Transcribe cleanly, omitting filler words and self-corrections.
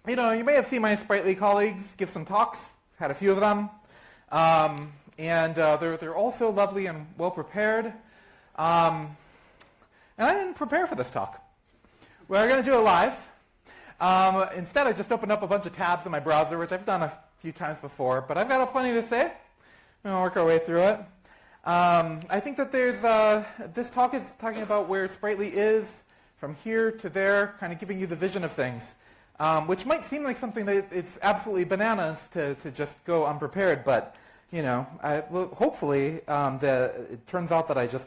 You may have seen my Sprightly colleagues give some talks. Had a few of them. And they're all so lovely and well prepared. And I didn't prepare for this talk. We're going to do it live. Instead, I just opened up a bunch of tabs in my browser, which I've done a few times before, but I've got plenty to say. We're going to work our way through it. I think that this talk is talking about where Sprightly is from here to there, kind of giving you the vision of things, which might seem like something that it's absolutely bananas to just go unprepared, but hopefully it turns out that I just